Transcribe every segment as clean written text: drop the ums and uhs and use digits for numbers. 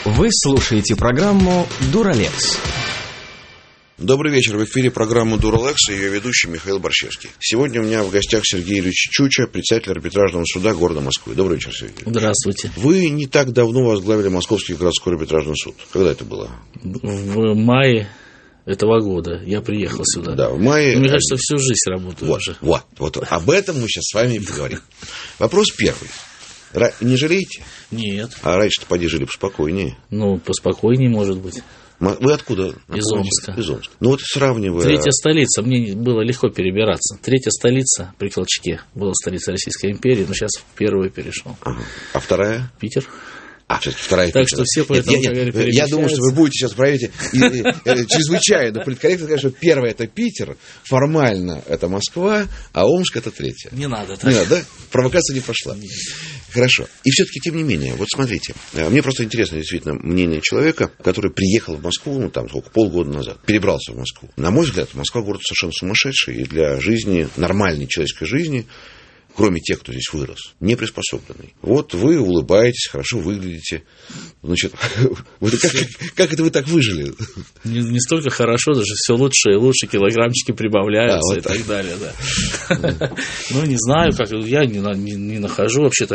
Вы слушаете программу «Дуралексс». Добрый вечер. В эфире программа «Дуралексс» и ее ведущий Михаил Борщевский. Сегодня у меня в гостях Сергей Ильич Чуча, председатель арбитражного суда города Москвы. Добрый вечер, Сергей. Здравствуйте. Вы не так давно возглавили Московский городской арбитражный суд. Когда это было? В мае этого года я приехал сюда. Да, в мае. Мне кажется, всю жизнь работаю уже. Вот. Об этом мы сейчас с вами и поговорим. Вопрос первый. Не жалеете? Нет. А раньше-то поди жили поспокойнее. Ну, поспокойнее, может быть. Вы откуда? Из Омска. Из Омска. Ну вот сравнивая... Третья столица, мне было легко перебираться. Третья столица при Колчаке была столица Российской империи, но сейчас в первую перешел. Ага. А вторая? Питер. Все-таки вторая Так Питер. что все поэтому, Я думаю, что вы будете сейчас проверить чрезвычайно политкорректно сказать, что первая это Питер, формально это Москва, а Омск это третья. Не надо, так? Не надо, да? Провокация не прошла. Нет. Хорошо. И все-таки, тем не менее, вот смотрите, мне просто интересно действительно мнение человека, который приехал в Москву, ну там сколько, полгода назад, перебрался в Москву. На мой взгляд, Москва город совершенно сумасшедший и для жизни, нормальной человеческой жизни, кроме тех, кто здесь вырос, не приспособленный. Вот вы улыбаетесь, хорошо выглядите. Значит, как это вы так выжили? Не столько хорошо, даже все лучше и лучше, килограммчики прибавляются и так далее. Да. Ну, не знаю, как я не нахожу вообще-то.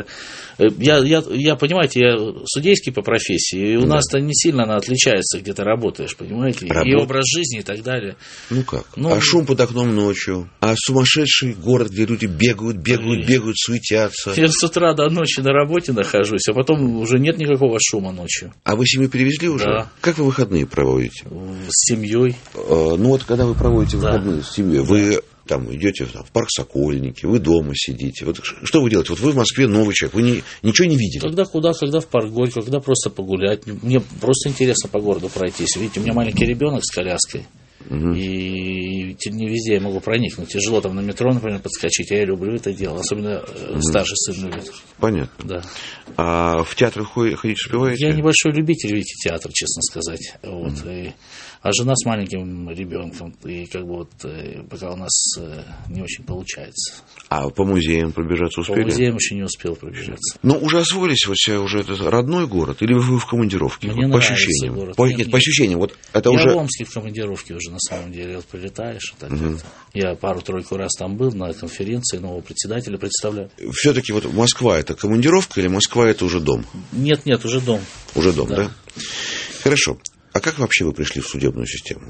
Я, понимаете, я судейский по профессии, и у нас-то не сильно она отличается, где ты работаешь, понимаете, и образ жизни и так далее. Ну как? А шум под окном ночью, а сумасшедший город, где люди бегают, суетятся. Я с утра до ночи на работе нахожусь, а потом уже нет никакого шума ночью. А вы семью перевезли уже? Да. Как вы выходные проводите? С семьей. Ну вот когда вы проводите выходные с семьей, вы там идете в парк Сокольники, вы дома сидите. Вот что вы делаете? Вот вы в Москве новый человек, вы ничего не видели. Когда в парк Горького, когда просто погулять. Мне просто интересно по городу пройтись. Видите, у меня маленький ребенок с коляской. Угу. И не везде я могу проникнуть. Тяжело там на метро, например, подскочить. А я люблю это дело. Особенно старший сын любит. Понятно. Да. А в театр ходить успеваете? Я небольшой любитель, видите, театра, честно сказать. Вот. А жена с маленьким ребенком. И как бы вот пока у нас не очень получается. А по музеям пробежаться успели? По музеям еще не успел пробежаться. Но уже освоились, вот уже это родной город? Или вы в командировке? Мне вот, по ощущениям. Город. Нет, по ощущениям. Вот это я уже... в Омске в командировке уже на самом деле. Вот прилетаешь. Так я пару-тройку раз там был на конференции, нового председателя представляю. Все-таки вот Москва это командировка или Москва это уже дом? Нет, уже дом. Уже дом, да? Хорошо. А как вообще вы пришли в судебную систему?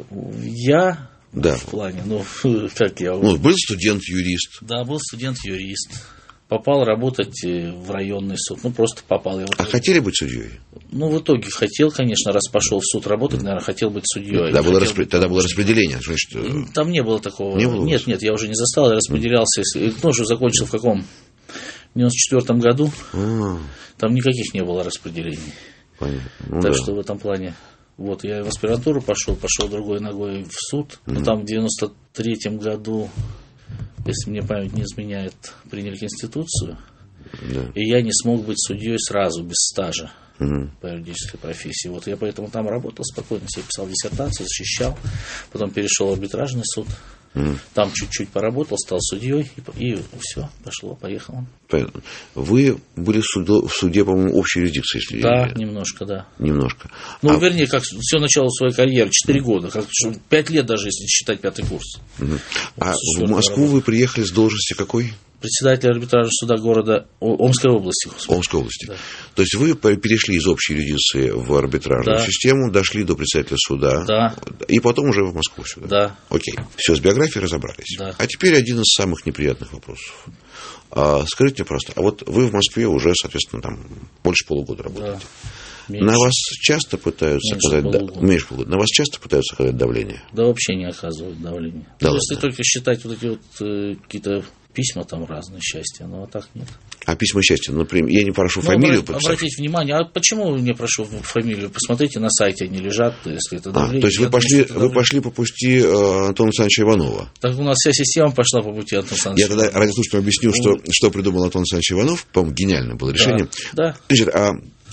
Я? Да. В плане, как я... был студент-юрист. Да, был студент-юрист. Попал работать в районный суд. Просто попал. А хотели быть судьей? В итоге хотел, конечно, раз пошел в суд работать, наверное, хотел быть судьей. Тогда было распределение. Значит... Там не было такого. Не было? Нет, я уже не застал, я распределялся. Уже закончил в каком? В 94-м году. Там никаких не было распределений. Понятно. Так что в этом плане... Вот, я в аспирантуру пошел другой ногой в суд. Но там в 93-м году, если мне память не изменяет, приняли Конституцию. Да. И я не смог быть судьей сразу, без стажа по юридической профессии. Вот я поэтому там работал спокойно, себе писал диссертацию, защищал. Потом перешел в арбитражный суд. Там чуть-чуть поработал, стал судьей, и все, поехало. Понятно. Вы были в суде, по-моему, общей юрисдикции, если да, немножко, да. Немножко. Вернее, как все начало своей карьеры, 4 года, 5 лет даже, если считать 5-й курс. А в Москву вы приехали с должности какой? Председатель арбитражного суда города Омской области. Омской области. Да. То есть вы перешли из общей юрисдикции в арбитражную систему, дошли до председателя суда, и потом уже в Москву сюда. Да. Окей. Все, с биографией разобрались. Да. А теперь один из самых неприятных вопросов. Скажите мне просто, а вот вы в Москве уже, соответственно, там больше полугода работаете. Да. На вас часто пытаются оказать меньше полугода. На вас часто пытаются оказать давление? Да, вообще не оказывают давление. Если только считать вот эти какие-то письма там разные, счастья, но так нет. А письма счастья, например, я не прошу фамилию. Обратите внимание, а почему не прошу фамилию? Посмотрите, на сайте они лежат, если это давление. То есть вы пошли по пути Антона Александровича Иванова. Так у нас вся система пошла по пути Антона Александровича. Я тогда радиослушателям объясню, что придумал Антон Александрович Иванов. По-моему, гениальное было решение. Да. Значит,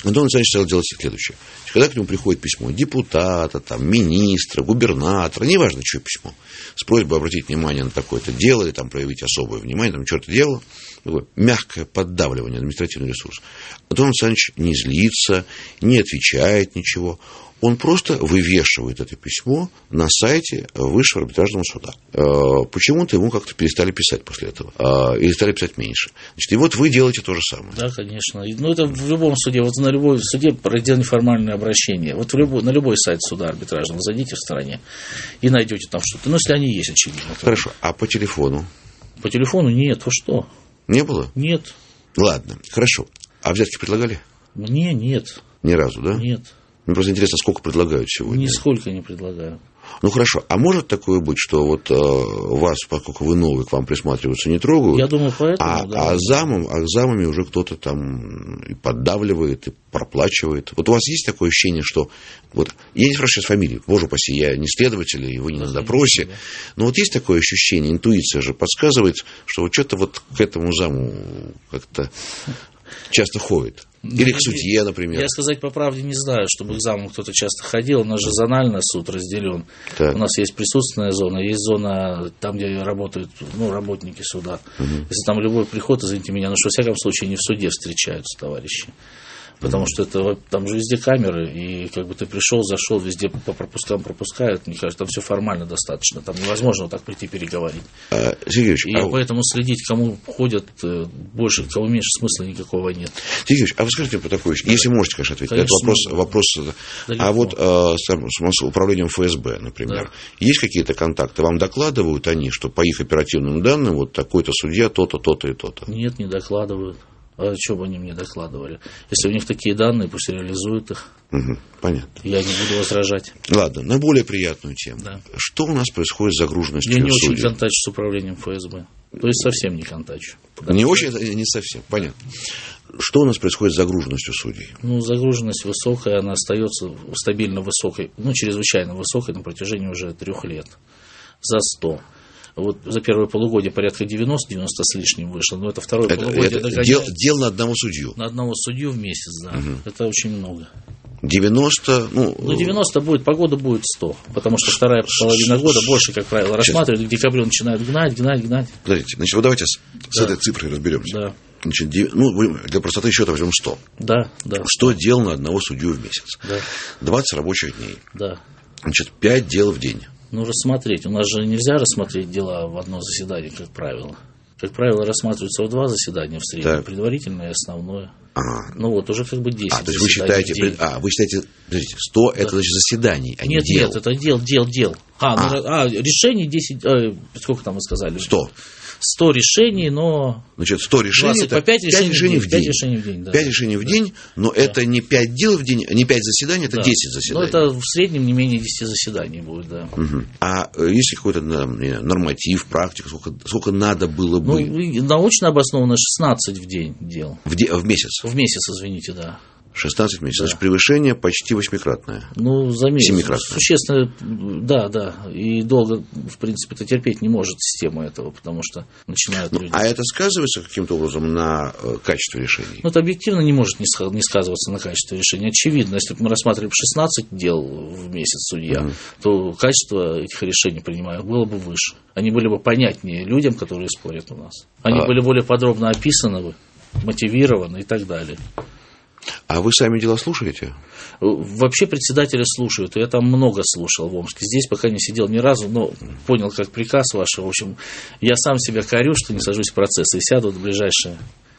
Антон Александрович стал делать следующее. Когда к нему приходит письмо депутата, там, министра, губернатора, неважно, чье письмо, с просьбой обратить внимание на такое-то дело или там, проявить особое внимание, там, черт дело, такое мягкое поддавливание административного ресурса. Антон Александрович не злится, не отвечает ничего. Он просто вывешивает это письмо на сайте Высшего арбитражного суда. Почему-то ему как-то перестали писать после этого. Или стали писать меньше. Значит, и вот вы делаете то же самое. Да, конечно. Ну, это в любом суде. Вот на любом суде проделано формальное обращение. Вот на любой сайт суда арбитражного зайдите в стороне и найдете там что-то. Ну, если они есть, очевидно. Хорошо. А по телефону? По телефону нет. Вы что? Не было? Нет. Ладно. Хорошо. А взятки предлагали? Мне нет. Ни разу, да? Нет. Мне просто интересно, сколько предлагают сегодня. Нисколько не предлагаю. Ну, хорошо. А может такое быть, что вот вас, поскольку вы новый, к вам присматриваются, не трогают? Я думаю, поэтому, да. А замами уже кто-то там и поддавливает, и проплачивает. Вот у вас есть такое ощущение, что... Вот, я не спрашиваю сейчас фамилии, боже упаси, я не следователь, и вы не на допросе. Да. Но вот есть такое ощущение, интуиция же подсказывает, что вот что-то вот к этому заму как-то часто ходит. Или к судье, например. Я сказать по правде не знаю, чтобы к заму кто-то часто ходил. У нас же зонально суд разделен. Так. У нас есть присутственная зона, есть зона там, где работают работники суда. Если там любой приход, извините меня, но что, во всяком случае, не в суде встречаются товарищи. Потому что это, там же везде камеры, и как бы ты пришел, зашел, везде по пропускам пропускают, мне кажется, там все формально достаточно, там невозможно вот так прийти переговорить. Сергеевич, и поэтому следить, кому ходят больше, кому меньше, смысла никакого нет. Сергеевич, а вы скажите мне по такой вещи, если можете, конечно, ответить, конечно, это вопрос. А вот с управлением ФСБ, например, да. Есть какие-то контакты, вам докладывают они, что по их оперативным данным вот такой-то судья то-то, то-то и то-то? Нет, не докладывают. А что бы они мне докладывали? Если у них такие данные, пусть реализуют их. Понятно. Я не буду возражать. Ладно, на более приятную тему. Да. Что у нас происходит с загруженностью судей? Я не судей? очень контачу с управлением ФСБ. То есть совсем не контачу. Не очень, не совсем, понятно. Что у нас происходит с загруженностью судей? Загруженность высокая, она остается стабильно высокой, чрезвычайно высокой на протяжении уже 3 лет. За 100. Вот за первое полугодие порядка 90 с лишним вышло, но это второе полугодие догоняет. Дел на одного судью? На одного судью в месяц, да. Это очень много. 90, 90 будет, погода будет 100, потому что вторая половина года больше, как правило, рассматривают, к декабрю начинают гнать. Подождите, значит, вот давайте с этой цифрой разберемся. Да. Значит, для простоты счета возьмем 100. Да. 100 дел на одного судью в месяц. Да. 20 рабочих дней. Да. Значит, 5 дел в день. Рассмотреть. У нас же нельзя рассмотреть дела в одно заседание, как правило. Как правило, рассматриваются в 2 заседания в среднем, так. Предварительное и основное. Уже как бы 10. То есть вы считаете, подождите, 100 это значит заседаний, а не дел. Нет, это дел. Решений 10, сколько там вы сказали? 100 решений, но... Значит, 100 решений, это 5 решений в день. 5 решений в день, да. 5 решений в день, но это не 5 дел в день, не 5 заседаний, это 10 заседаний. Это в среднем не менее 10 заседаний будет, да. А есть ли какой-то норматив, практика, сколько надо было бы? Научно обоснованно 16 в день дел. В месяц? В месяц, извините, да. 16 месяцев. Да. Значит, превышение почти 8-кратное. За месяц. 7-кратное. Существенно, да. И долго, в принципе, это терпеть не может система этого, потому что начинают люди... А это сказывается каким-то образом на качестве решений? Это объективно не может не сказываться на качестве решений. Очевидно, если бы мы рассматривали 16 дел в месяц судья, то качество этих решений принимаемых было бы выше. Они были бы понятнее людям, которые спорят у нас. Они были более подробно описаны, мотивированы и так далее. А вы сами дела слушаете? Вообще председателя слушают. Я там много слушал в Омске. Здесь пока не сидел ни разу, но понял, как приказ ваш. В общем, я сам себя корю, что не сажусь в процесс и сяду в ближайшее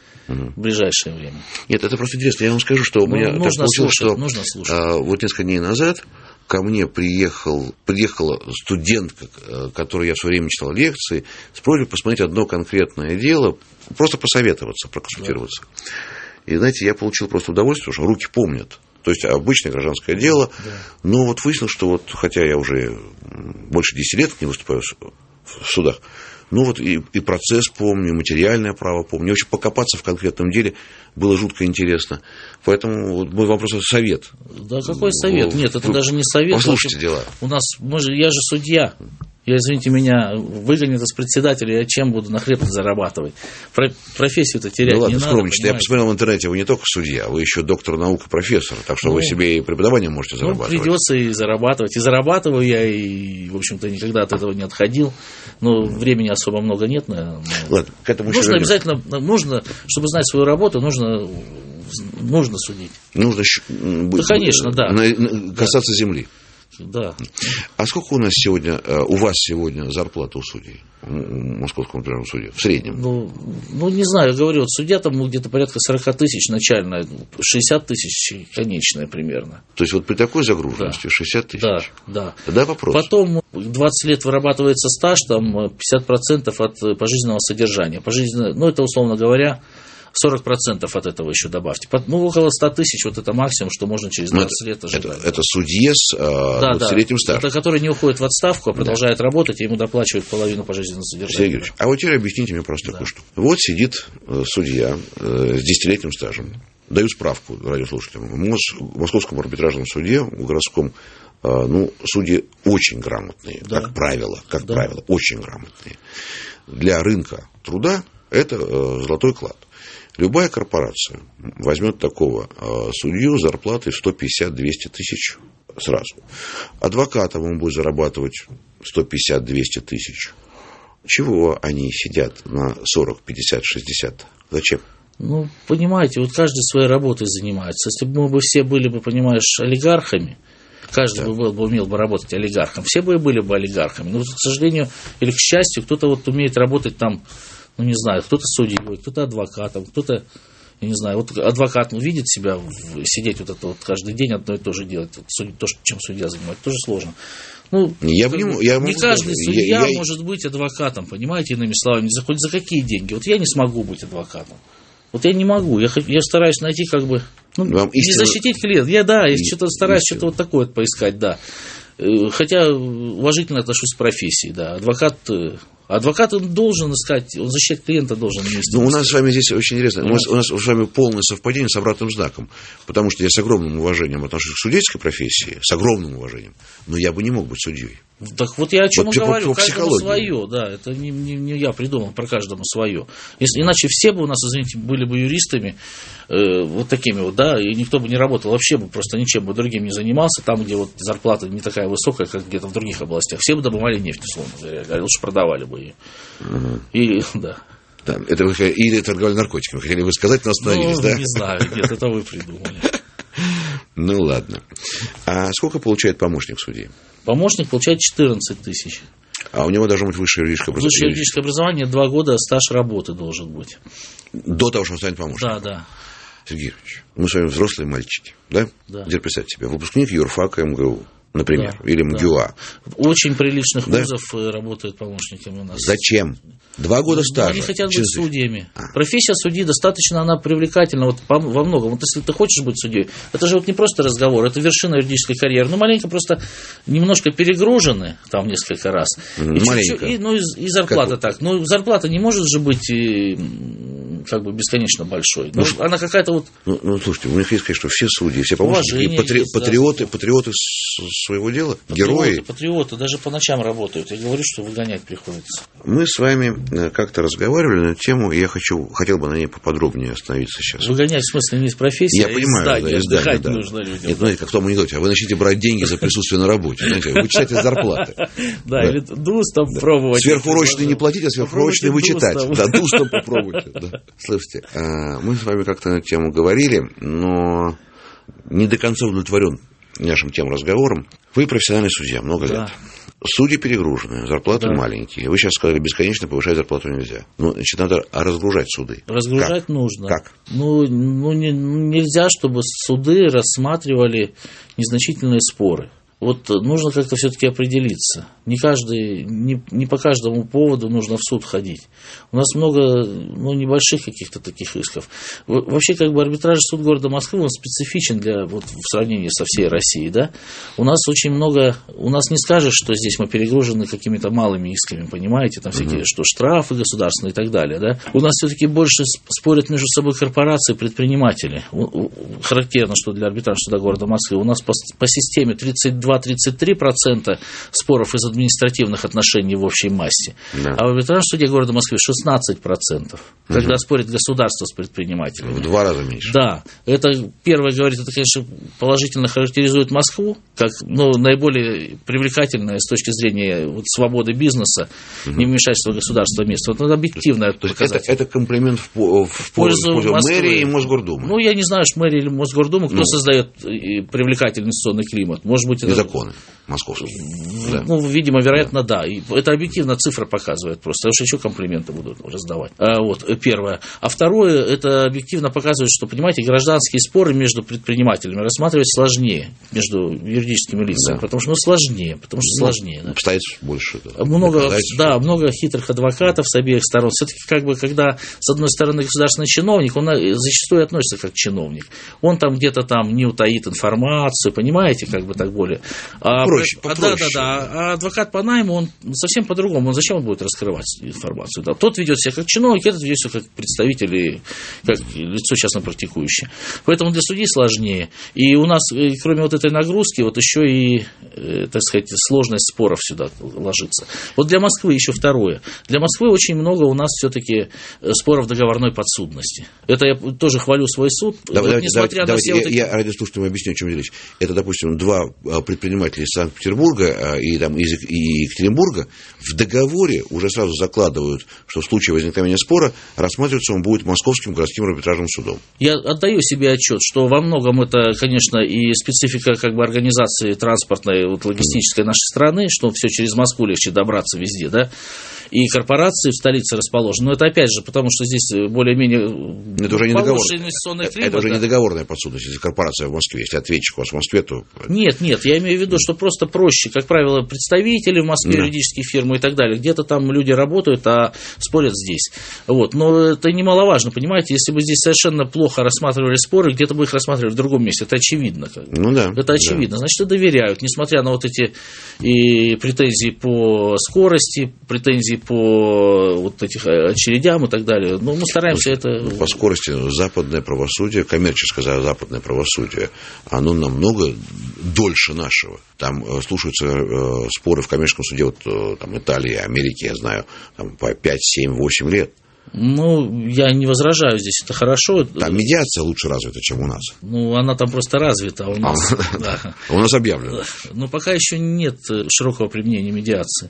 время. Нет, это просто интересно. Я вам скажу, что у меня так получилось, что вот несколько дней назад ко мне приехала студентка, которой я в свое время читал лекции, с просьбой посмотреть одно конкретное дело, просто посоветоваться, проконсультироваться. И, знаете, я получил просто удовольствие, потому что руки помнят. То есть обычное гражданское дело. Но вот выяснилось, что хотя я уже больше 10 лет не выступаю в судах, и процесс помню, и материальное право помню. И, в общем, покопаться в конкретном деле было жутко интересно. Поэтому мой вопрос – это совет. Да какой совет? Нет, это даже не совет. Послушайте дела. Я же судья. Я, извините меня, выгонят из председателя, я чем буду на хлеб зарабатывать? Профессию-то терять ладно, не надо. скромничайте. Я посмотрел в интернете, вы не только судья, вы еще доктор наук и профессор, так что вы себе и преподавание можете зарабатывать. Придется и зарабатывать. И зарабатываю я, и, в общем-то, никогда от этого не отходил. Но времени особо много нет. Ладно, к этому нужно обязательно, чтобы знать свою работу, нужно судить. Нужно конечно, да. Касаться земли. Да. А сколько у вас сегодня зарплата у судей? В Московском федеральном суде? В среднем? Ну, не знаю, я говорю, судья там где-то порядка 40 тысяч начальная, 60 тысяч конечная примерно. То есть вот при такой загруженности 60 тысяч? Да. Тогда вопрос. Потом 20 лет вырабатывается стаж, там 50% от пожизненного содержания. Это, условно говоря, 40% от этого еще добавьте. Около 100 тысяч, вот это максимум, что можно через 20 лет ожидать. Это судье с 20-летним стажем. Это который не уходит в отставку, а продолжает работать, и ему доплачивают половину пожизненного содержания. Сергей Георгиевич, а вот теперь объясните мне просто такую штуку. Вот сидит судья с 10-летним стажем. Даю справку радиослушателям. В Московском арбитражном суде, в городском, судьи очень грамотные, как правило, очень грамотные. Для рынка труда это золотой клад. Любая корпорация возьмет такого судью с зарплатой в 150-200 тысяч сразу. Адвокатам он будет зарабатывать 150-200 тысяч. Чего они сидят на 40, 50, 60? Зачем? Понимаете, вот каждый своей работой занимается. Если бы мы все были бы, понимаешь, олигархами, каждый умел бы работать олигархом, все бы и были бы олигархами. Но, к сожалению, или к счастью, кто-то вот умеет работать там, не знаю, кто-то судьей, кто-то адвокатом, кто-то, я не знаю, вот адвокат видит себя, сидеть вот это вот каждый день одно и то же делать, то, чем судья занимается, тоже сложно. Не каждый судья может быть адвокатом, понимаете, иными словами, хоть за какие деньги. Вот я не смогу быть адвокатом. Вот я не могу, я стараюсь найти не защитить клиента. Я что-то стараюсь что-то вот такое поискать, да. Хотя уважительно отношусь к профессии, да. Адвокат он должен искать, он защищать клиента должен вместе. У нас с вами здесь очень интересно. У нас с вами полное совпадение с обратным знаком. Потому что я с огромным уважением отношусь к судейской профессии, с огромным уважением, но я бы не мог быть судьей. Так вот я о чем говорю, каждому свое, да, это не я придумал, про каждому свое. Иначе все бы у нас, извините, были бы юристами, вот такими вот, да, и никто бы не работал, вообще бы просто ничем бы другим не занимался, там, где вот зарплата не такая высокая, как где-то в других областях. Все бы добывали нефть, условно говоря, лучше продавали бы ее. Да, это вы или торговали наркотиками, хотели бы сказать, но остановились, да? Не знаю, нет, это вы придумали. Ладно. А сколько получает помощник судьи? Помощник получает 14 тысяч. А у него должно быть высшее юридическое образование? Высшее юридическое образование, 2 года стаж работы должен быть. До того, что он станет помощником? Да. Сергей Юрьевич, мы с вами взрослые мальчики, да? Теперь представьте себе, выпускник юрфака МГУ, например, или МГУА. Очень приличных вузов работают помощниками у нас. Зачем? 2 года стажа. Они хотят быть судьями. Профессия судьи достаточно, она привлекательна во многом. Вот если ты хочешь быть судьей, это же не просто разговор, это вершина юридической карьеры. Маленько просто немножко перегружены там несколько раз. Маленько. И зарплата так. Но зарплата не может же быть бесконечно большой. Она какая-то вот... Слушайте, у них есть, конечно, все судьи, все помощники, патриоты своего дела, герои. Патриоты даже по ночам работают. Я говорю, что выгонять приходится. Мы с вами как-то разговаривали на тему, и я хотел бы на ней поподробнее остановиться сейчас. Выгонять в смысле не из профессии, я понимаю, из здания, да. Нужно людям. Нет, знаете, как в том анекдоте, вы начнете брать деньги за присутствие на работе, знаете, вычитать из зарплаты. Да, или ДУС там пробовать. Сверхурочные не платить, а сверхурочные вычитать. Да, ДУС там попробуйте. Слушайте, мы с вами как-то на эту тему говорили, но не до конца удовлетворен нашим тем разговором. Вы профессиональный судья, много лет. Судьи перегружены, зарплаты маленькие. Вы сейчас сказали, бесконечно повышать зарплату нельзя. Значит, надо разгружать суды. Разгружать нужно. Как? Нельзя, чтобы суды рассматривали незначительные споры. Вот нужно как-то все-таки определиться. Не по каждому поводу нужно в суд ходить. У нас много небольших каких-то таких исков. Вообще, арбитражный суд города Москвы, он специфичен в сравнении со всей Россией. Да? У нас очень много... У нас не скажешь, что здесь мы перегружены какими-то малыми исками, понимаете? Там всякие, что штрафы государственные и так далее. Да? У нас все-таки больше спорят между собой корпорации, предприниматели. Характерно, что для арбитражного суда города Москвы у нас по системе 32 32-33% споров из административных отношений в общей массе, а в арбитражном суде города Москвы 16%, когда спорит государство с предпринимателями. В 2 раза меньше. Да, это первое говорит, это, конечно, положительно характеризует Москву как наиболее привлекательное с точки зрения свободы бизнеса, невмешательства государства место. Вот это объективное показатель. Это комплимент в пользу мэрии и Мосгордумы. Ну, я не знаю, что мэрия или Мосгордума, кто создает привлекательный инвестиционный климат. Может быть, это... законы московские. Ну, видимо, вероятно, да. И это объективно цифра показывает просто. Потому что еще комплименты будут раздавать. Вот, первое. А второе, это объективно показывает, что, понимаете, гражданские споры между предпринимателями рассматривать сложнее, между юридическими лицами. Потому что сложнее. Да. Обстоятельств больше. Много хитрых адвокатов с обеих сторон. Все-таки, когда, с одной стороны, государственный чиновник, он зачастую относится как чиновник. Он там где-то не утаит информацию, понимаете, так более. Попроще. А адвокат по найму, он совсем по-другому. Зачем он будет раскрывать информацию? Да. Тот ведет себя как чиновник, этот ведет себя как представитель и как лицо частно практикующее. Поэтому для судей сложнее. И у нас, кроме вот этой нагрузки, вот еще и, так сказать, сложность споров сюда ложится. Вот для Москвы еще второе. Для Москвы очень много у нас все-таки споров договорной подсудности. Это я тоже хвалю свой суд. Я радиослушателям объясню, о чем речь. Это, допустим, 2 предпринимателя из Санкт-Петербурга и Екатеринбурга в договоре уже сразу закладывают, что в случае возникновения спора рассматриваться он будет Московским городским арбитражным судом. Я отдаю себе отчет, что во многом это, конечно, и специфика организации транспортной, логистической нашей страны, что все через Москву легче добраться везде, да, и корпорации в столице расположены. Но это опять же, потому что здесь более-менее получше инвестиционный климат. Это уже не договорная подсудность, если корпорация в Москве, если ответчик у вас в Москве, то... Нет, я имею в виду, что просто проще. Как правило, представители в Москве, юридические фирмы и так далее. Где-то там люди работают, а спорят здесь. Вот. Но это немаловажно, понимаете, если бы здесь совершенно плохо рассматривали споры, где-то бы их рассматривали в другом месте. Это очевидно. Это очевидно. Значит, и доверяют, несмотря на вот эти и претензии по скорости, претензии по вот этих очередям и так далее. Но мы стараемся это... По скорости западное правосудие, коммерческое западное правосудие, оно намного дольше нашего. Там слушаются споры в коммерческом суде Италии, Америки, я знаю, по 5, 7, 8 лет. Я не возражаю здесь, это хорошо. Там медиация лучше развита, чем у нас. Она там просто развита, а у нас... У нас объявлено. Но пока еще нет широкого применения медиации.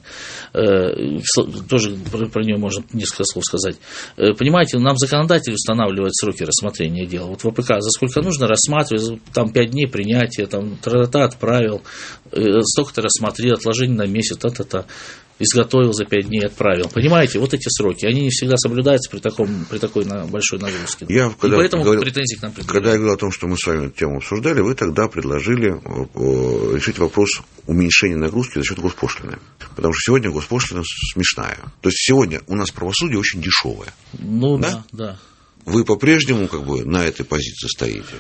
Тоже про нее можно несколько слов сказать. Понимаете, нам законодатель устанавливает сроки рассмотрения дела. Вот в АПК за сколько нужно рассматривать, 5 дней принятия, отправил, столько-то рассмотрел, отложение на месяц, изготовил за 5 дней, отправил. Понимаете, вот эти сроки, они не всегда соблюдаются при такой большой нагрузке. И поэтому претензий к нам предъявляют. Когда я говорил о том, что мы с вами эту тему обсуждали, вы тогда предложили решить вопрос уменьшения нагрузки за счет госпошлины. Потому что сегодня госпошлина смешная. То есть сегодня у нас правосудие очень дешевое. Да. Вы по-прежнему на этой позиции стоите?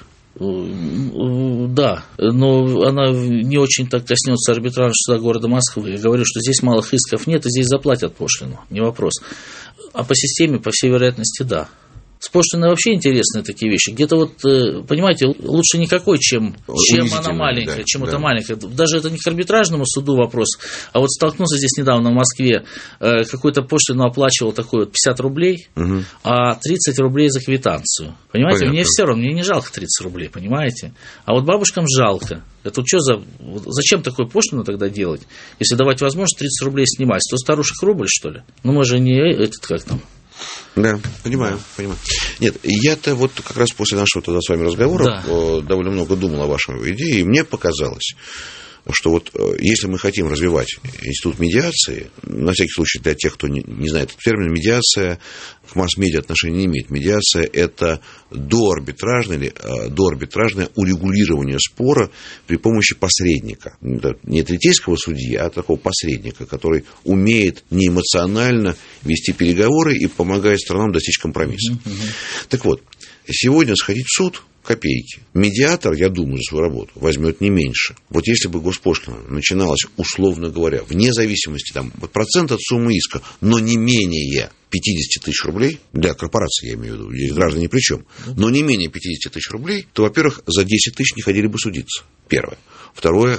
Да, но она не очень так коснется арбитражного суда города Москвы. Я говорю, что здесь малых исков нет, и здесь заплатят пошлину, не вопрос. А по системе, по всей вероятности, да. С пошлиной вообще интересные такие вещи. Где-то понимаете, лучше никакой, чем она маленькая, это маленькая. Даже это не к арбитражному суду вопрос, а столкнулся здесь недавно в Москве, какую-то пошлину оплачивал 50 рублей, а 30 рублей за квитанцию. Понимаете, понятно. Мне все равно, мне не жалко 30 рублей, понимаете? А бабушкам жалко. Это зачем такую пошлину тогда делать, если давать возможность 30 рублей снимать? 100 старушек рубль, что ли? Мы же не Да, понимаю. Нет, я-то как раз после нашего тогда с вами разговора довольно много думал о вашей идее, и мне показалось, что если мы хотим развивать институт медиации, на всякий случай для тех, кто не знает этот термин, медиация к масс-медиа отношения не имеет. Медиация – это доарбитражное урегулирование спора при помощи посредника. Не третейского судьи, а такого посредника, который умеет неэмоционально вести переговоры и помогает сторонам достичь компромисса. Так вот, сегодня сходить в суд – копейки. Медиатор, я думаю, за свою работу возьмет не меньше. Если бы госпошлина начиналась, условно говоря, вне зависимости процент от суммы иска, но не менее 50 тысяч рублей, для корпорации я имею в виду, здесь граждане ни при чем, но не менее 50 тысяч рублей, то, во-первых, за 10 тысяч не ходили бы судиться. Первое. Второе,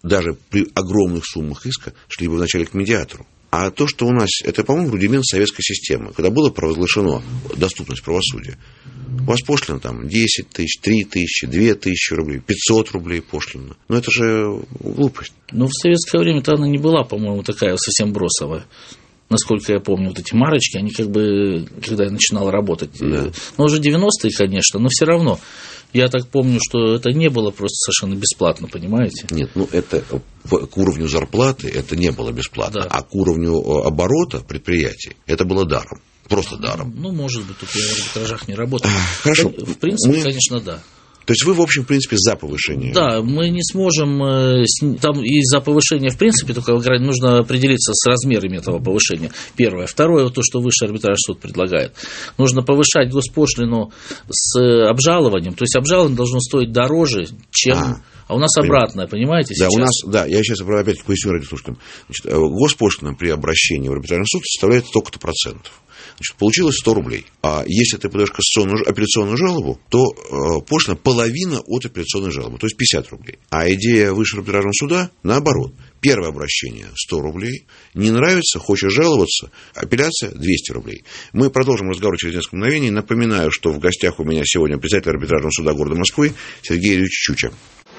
даже при огромных суммах иска, шли бы вначале к медиатору. А то, что у нас, это, по-моему, рудимент советской системы, когда было провозглашено доступность правосудия. У вас пошлина там 10 тысяч, 3 тысячи, 2 тысячи рублей, 500 рублей пошлина. Ну, это же глупость. Ну, в советское время-то она не была, по-моему, такая совсем бросовая. Насколько я помню, вот эти марочки, они как бы, когда я начинал работать, да. Ну, уже 90-е, конечно, но все равно. Я так помню, что это не было просто совершенно бесплатно, понимаете? Нет, ну это к уровню зарплаты это не было бесплатно, да. А к уровню оборота предприятий это было даром. Просто даром. Ну, может быть, тут я в арбитражах не работал. Хорошо. В принципе, конечно, да. То есть вы, в общем, в принципе, за повышение? Да, мы не сможем, там и за повышение, в принципе, только нужно определиться с размерами этого повышения. Первое. Второе, вот то, что Высший арбитражный суд предлагает. Нужно повышать госпошлину с обжалованием, то есть обжалование должно стоить дороже, чем... А у нас обратное, понимаете? Да, сейчас... у нас, да, я сейчас опять поясню радиослушателям. Значит, госпошлина при обращении в арбитражный суд составляет столько-то процентов. Значит, получилось 100 рублей. А если ты подаешь апелляционную жалобу, то пошлина половина от апелляционной жалобы, то есть 50 рублей. А идея Высшего арбитражного суда, наоборот. Первое обращение 100 рублей. Не нравится, хочешь жаловаться, апелляция 200 рублей. Мы продолжим разговор через несколько мгновений. Напоминаю, что в гостях у меня сегодня председатель арбитражного суда города Москвы Сергей Юрьевич Чуча.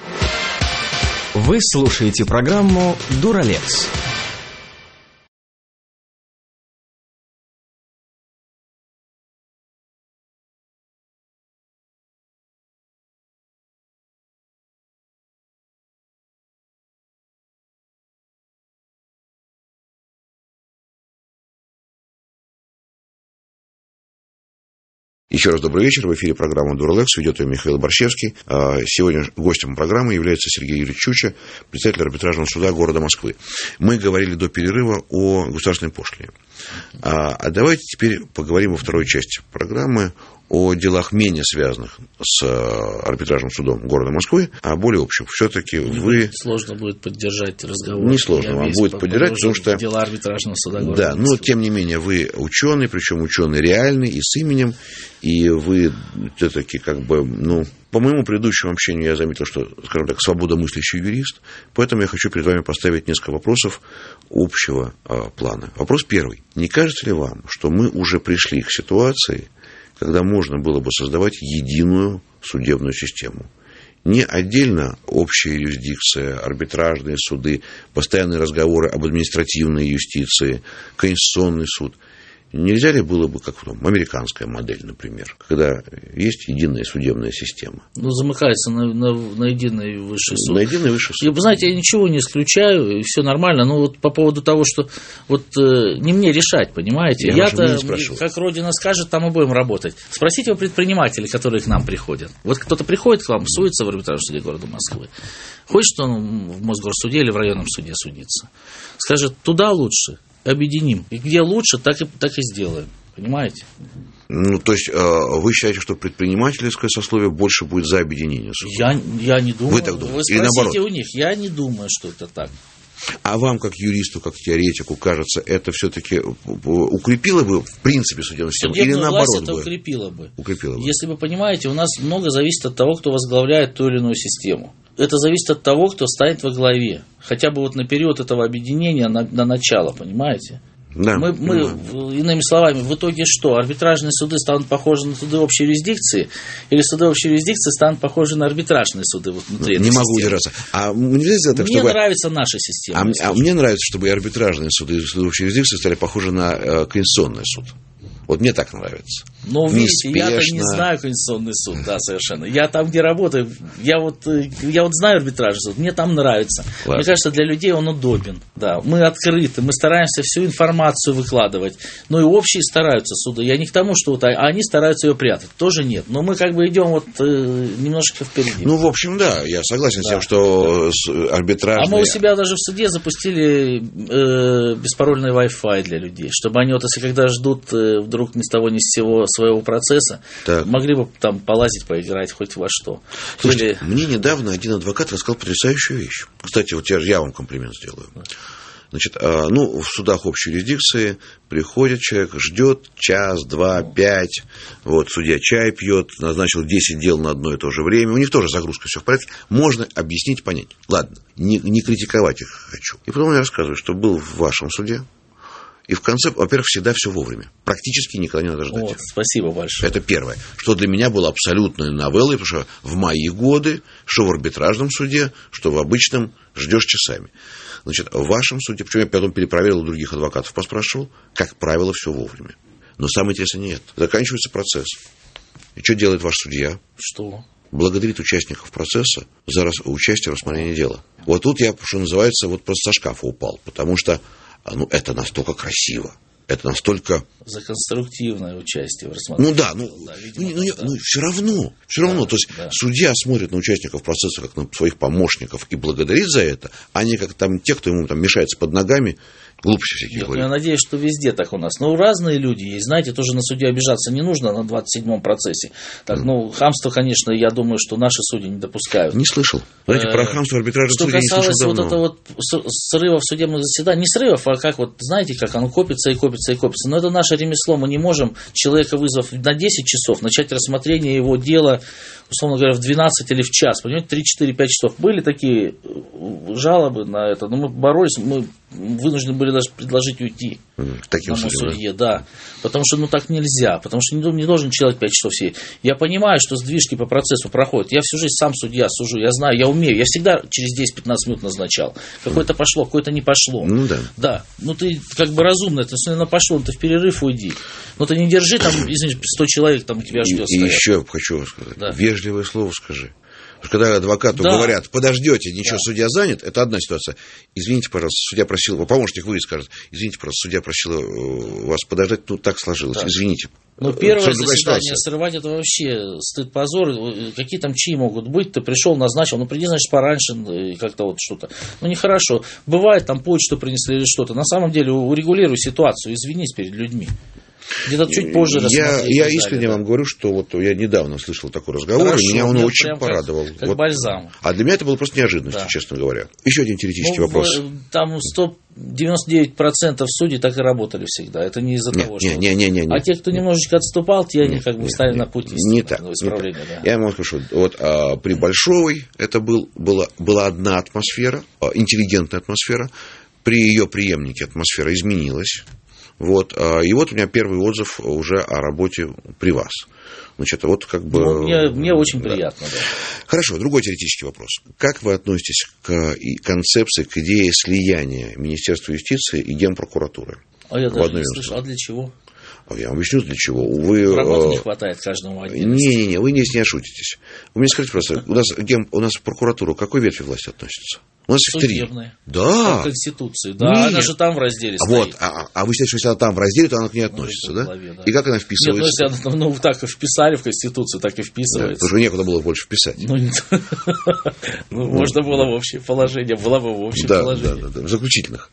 Вы слушаете программу «Дуралец». Еще раз добрый вечер. В эфире программа «Дуралец». Ведет ее Михаил Борщевский. Сегодня гостем программы является Сергей Юрьевич Чуча, председатель арбитражного суда города Москвы. Мы говорили до перерыва о государственной пошлине. А давайте теперь поговорим во второй части программы о делах менее связанных с арбитражным судом города Москвы, а более общих. Все-таки вы... Сложно будет поддержать разговор. Не сложно вам будет поддержать, потому что... Дела арбитражного суда города Да, Москвы. но тем не менее вы ученый, причем ученый реальный и с именем, и вы все-таки как бы, ну... По моему предыдущему общению я заметил, что, скажем так, свободомыслящий юрист, поэтому я хочу перед вами поставить несколько вопросов общего плана. Вопрос первый. Не кажется ли вам, что мы уже пришли к ситуации, когда можно было бы создавать единую судебную систему? Не отдельно общая юрисдикция, арбитражные суды, постоянные разговоры об административной юстиции, конституционный суд. Нельзя ли было бы, как американская модель, например, когда есть единая судебная система? Ну, замыкается на единый высший суд. На единый высший суд. И, вы знаете, я ничего не исключаю, и все нормально. Но вот по поводу того, что вот не мне решать, понимаете? Я-то, как Родина скажет, там и будем работать. Спросите у предпринимателей, которые к нам приходят. Вот кто-то приходит к вам, суется в арбитражном суде города Москвы. Хочет он в Мосгорсуде или в районном суде судиться. Скажет, туда лучше. Объединим. И где лучше, так и сделаем. Понимаете? Ну, то есть, вы считаете, что предпринимательское сословие больше будет за объединение суда? Я не думаю. Вы так думаете? Вы спросите у них. Я не думаю, что это так. А вам, как юристу, как теоретику, кажется, это все-таки укрепило бы, в принципе, судебную систему? Или наоборот власть это укрепило бы. Укрепило бы. Если вы понимаете, у нас много зависит от того, кто возглавляет ту или иную систему. Это зависит от того, кто станет во главе. Хотя бы вот на период этого объединения, на начало, понимаете? Да, мы, иными словами, в итоге что? Арбитражные суды станут похожи на суды общей юрисдикции, или суды общей юрисдикции станут похожи на арбитражные суды вот внутри этой системы? Не могу системы. удержаться. Нельзя сделать так, мне нравится наша система. Мне нравится, чтобы и арбитражные суды, и суды общей юрисдикции стали похожи на конституционный суд. Вот мне так нравится. Но, видите, я-то не знаю Конституционный суд, да, совершенно. Я там, где работаю, я вот знаю арбитражный суд, мне там нравится. Ладно. Мне кажется, для людей он удобен. Да. Мы открыты, мы стараемся всю информацию выкладывать. Но и общие стараются суды. Я не к тому, что вот они стараются ее прятать. Тоже нет. Но мы как бы идем вот немножечко впереди. Ну, в общем, да, я согласен с тем, что арбитражные... А мы у себя даже в суде запустили беспарольный Wi-Fi для людей, чтобы они вот, если когда ждут вдруг ни с того ни с сего своего процесса, так. Могли бы там полазить, поиграть хоть во что. Слушайте, мне недавно один адвокат рассказал потрясающую вещь. Кстати, вот я вам комплимент сделаю. Значит, в судах общей юрисдикции приходит человек, ждет час, 2, 5, вот, судья чай пьет, назначил 10 дел на одно и то же время, у них тоже загрузка, все в порядке, можно объяснить, понять. Ладно, не критиковать их хочу. И потом я рассказываю, что был в вашем суде, и в конце, во-первых, всегда все вовремя. Практически никогда не надо ждать. Вот, спасибо большое. Это первое. Что для меня было абсолютной новеллой, потому что в мои годы, что в арбитражном суде, что в обычном, ждешь часами. Значит, в вашем суде, причем я потом перепроверил у других адвокатов, поспрашивал, как правило, все вовремя. Но самое интересное нет. Заканчивается процесс. И что делает ваш судья? Что? Благодарит участников процесса за участие в рассмотрении дела. Вот тут я, что называется, вот просто со шкафа упал, потому что это настолько красиво, это настолько... За конструктивное участие в рассмотрении. Все равно. То есть судья смотрит на участников процесса как на своих помощников и благодарит за это, а не как там те, кто ему там мешается под ногами, глупости всякие говорят. Я надеюсь, что везде так у нас. Но разные люди есть. Знаете, тоже на судью обижаться не нужно на 27-м процессе. Так, хамство, конечно, я думаю, что наши судьи не допускают. Не слышал. Знаете, про хамство арбитражных судей не слышал давно. Что касалось срывов судебных заседаний, не срывов, а как знаете, как оно копится и копится и копится. Но это наше ремесло. Мы не можем человека, вызвав на 10 часов, начать рассмотрение его дела, условно говоря, в 12 или в час. Понимаете, 3, 4, 5 часов. Были такие жалобы на это, но мы боролись, мы вынуждены были даже предложить уйти. Таким судье, да. Потому что так нельзя. Потому что не должен человек 5 часов сидеть. Я понимаю, что сдвижки по процессу проходят. Я всю жизнь сам судья сужу. Я знаю, я умею. Я всегда через 10-15 минут назначал. Какое-то пошло, какое-то не пошло. Да. Ты как бы разумно. Если оно пошло, ты в перерыв уйди. Но ты не держи там, извините, 100 человек там тебя ждет. И еще хочу сказать. Вежливое слово скажи. Когда адвокату говорят, подождете, ничего, судья занят, это одна ситуация. Извините, пожалуйста, судья просил, помощник выйдет, скажет, извините, пожалуйста, судья просил вас подождать, так сложилось, извините. Первое заседание срывать, это вообще стыд, позор. Какие там чьи могут быть? Ты пришел, назначил, приди, значит, пораньше, как-то что-то. Нехорошо. Бывает, там почту принесли или что-то. На самом деле, урегулируй ситуацию, извинись перед людьми. Где-то чуть позже рассмотреть. Я искренне вам говорю, что я недавно слышал такой разговор, и меня он очень порадовал. Как бальзам. А для меня это было просто неожиданностью, честно говоря. Еще один теоретический вопрос. Там 99% судей так и работали всегда. Это не из-за того, что... Не. А те, кто немножечко отступал, те они как бы встали на путь истины. Не так. Я вам скажу, при Большовой это была одна атмосфера, интеллигентная атмосфера. При ее преемнике атмосфера изменилась. И вот у меня первый отзыв уже о работе при вас. Значит, мне очень приятно, да. Хорошо, другой теоретический вопрос. Как вы относитесь к концепции, к идее слияния Министерства юстиции и Генпрокуратуры? Я даже не слышал. А для чего? Я вам объясню, для чего. Работы не хватает каждому отдельно. Не, вы здесь не ошутитесь. Вы мне скажите просто, у нас прокуратура к какой ветви власти относится? У нас их 3. Да. По Конституции. Да, она же там в разделе стоит. А вы считаете, что если она там в разделе, то она к ней относится, да? Главе, да? И как она вписывается? Нет, если она, так и вписали в Конституцию, так и вписывается. Потому что некуда было больше вписать. Можно было в общее положение. Было бы в общее положение. Да, в заключительных.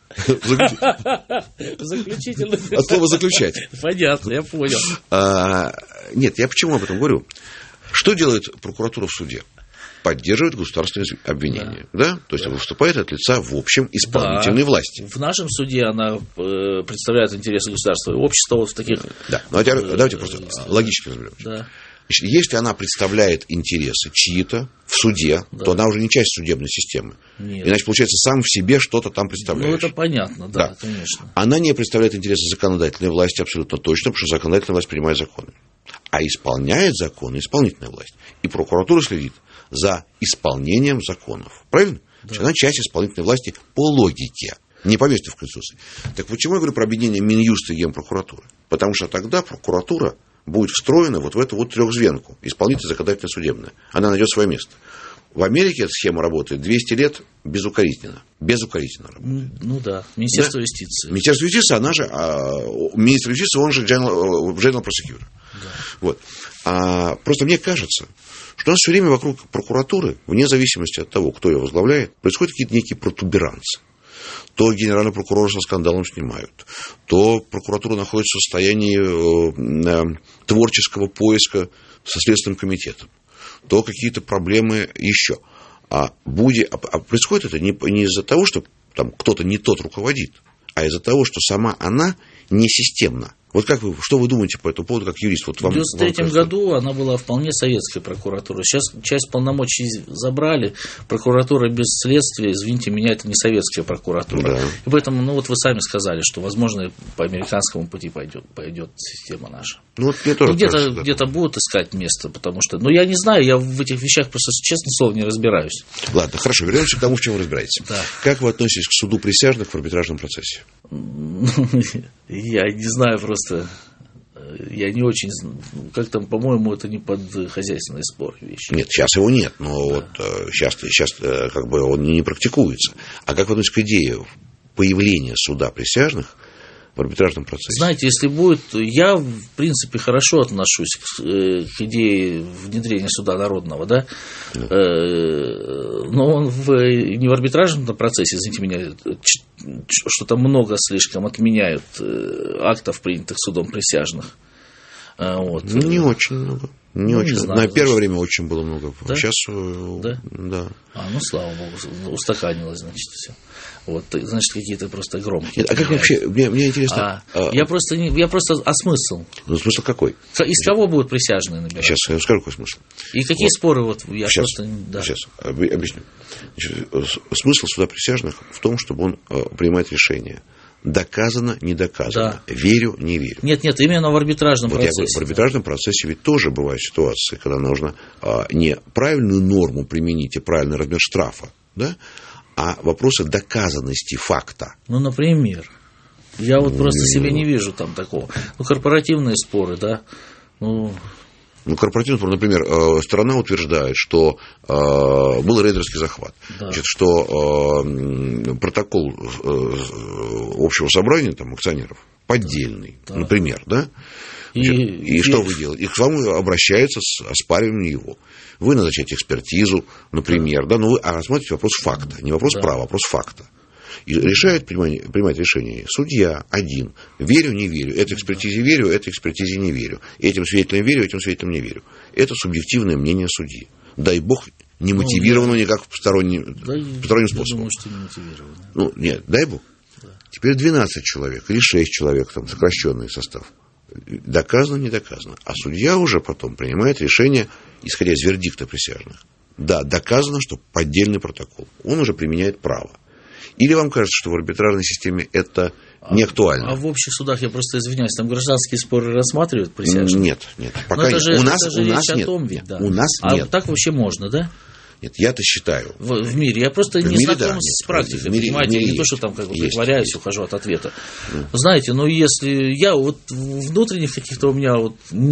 Заключительных. От слова заключать. Понятно, я понял. Нет, я почему об этом говорю? Что делает прокуратура в суде? Поддерживает государственное обвинение. Да? То есть выступает от лица, в общем, исполнительной власти. В нашем суде она представляет интересы государства и общества вот в таких... Да, давайте просто логически разберемся. Да. Значит, если она представляет интересы чьи-то в суде, то она уже не часть судебной системы. Нет. Иначе, получается, сам в себе что-то там представляешь. Это понятно, да, конечно. Она не представляет интересы законодательной власти абсолютно точно, потому что законодательная власть принимает законы. А исполняет законы исполнительная власть. И прокуратура следит за исполнением законов. Правильно? Да. Она часть исполнительной власти по логике, не по месту в Конституции. Так почему я говорю про объединение Минюста и Генпрокуратуры? Потому что тогда прокуратура будет встроена в эту трехзвенку. Исполнительная, законодательная, судебная. Она найдет свое место. В Америке эта схема работает 200 лет безукоризненно. Безукоризненно работает. Да. Министерство юстиции. Министерство юстиции, она же... министр юстиции, он же General Prosecutor. Да. Просто мне кажется, что у нас все время вокруг прокуратуры, вне зависимости от того, кто ее возглавляет, происходят какие-то некие протуберанцы. То генерального прокурора со скандалом снимают, то прокуратура находится в состоянии творческого поиска со Следственным комитетом, то какие-то проблемы еще. Происходит это не из-за того, что там кто-то не тот руководит, а из-за того, что сама она не системна. Вот что вы думаете по этому поводу, как юрист? Вот в 1993 году она была вполне советской прокуратурой. Сейчас часть полномочий забрали. Прокуратура без следствия, извините меня, это не советская прокуратура. Да. И поэтому, вы сами сказали, что, возможно, по американскому пути пойдет система наша. Где-то будут искать место, потому что... я не знаю, я в этих вещах просто, честно слово, не разбираюсь. Ладно, хорошо, вернемся к тому, в чем вы разбираетесь. Да. Как вы относитесь к суду присяжных в арбитражном процессе? Я не знаю просто. Я не очень... Как-то, по-моему, это не под хозяйственный спор вещь. Нет, сейчас его нет, но сейчас как бы он не практикуется. А как вы относитесь к идее появления суда присяжных в арбитражном процессе? Знаете, если будет... Я, в принципе, хорошо отношусь к идее внедрения суда народного, да? Но он не в арбитражном процессе, извините меня, что-то много слишком отменяют актов, принятых судом присяжных. Не очень много. Не знаю, на первое время очень было много. Да? Сейчас, да. Слава богу, устаканилось, значит, все. Значит, какие-то просто громкие. А как вообще, мне интересно... Я просто смысл? Смысл какой? Из кого будут присяжные набирать? Сейчас я скажу, какой смысл. И какие споры Сейчас объясню. Смысл суда присяжных в том, чтобы он принимает решение. Доказано, не доказано. Да. Верю, не верю. Нет, именно в арбитражном процессе. В арбитражном процессе ведь тоже бывают ситуации, когда нужно не правильную норму применить и правильный размер штрафа, да, а вопросы доказанности факта. Например. Я просто себе не вижу там такого. Корпоративные споры, да. Корпоративный спор, например, сторона утверждает, что был рейдерский захват, да. Значит, что протокол общего собрания акционеров поддельный, да. Например, да? И что вы делаете? И к вам обращаются с оспариванием его. Вы назначаете экспертизу, например, да, но вы рассматриваете вопрос факта, не вопрос права, а вопрос факта. И принимает решение судья один. Верю, не верю. Этой экспертизе верю, этой экспертизе не верю. Этим свидетелям верю, этим свидетелям не верю. Это субъективное мнение судьи. Дай бог, не мотивировано никак посторонним способом. Думаю, что не мотивировано. Нет, дай бог. Да. Теперь 12 человек или 6 человек, сокращенный состав. Доказано, не доказано. А судья уже потом принимает решение, исходя из вердикта присяжных. Да, доказано, что поддельный протокол. Он уже применяет право. Или вам кажется, что в арбитражной системе это не актуально? А в общих судах, я просто извиняюсь, там гражданские споры рассматривают присяжные? Нет. Пока нет. У нас нет. У нас нет. А так вообще можно, да? Нет, я-то считаю. В мире. Я просто не знаком с практикой, понимаете? Не то, что там притворяюсь, ухожу от ответа. Знаете, если я внутренних каких-то у меня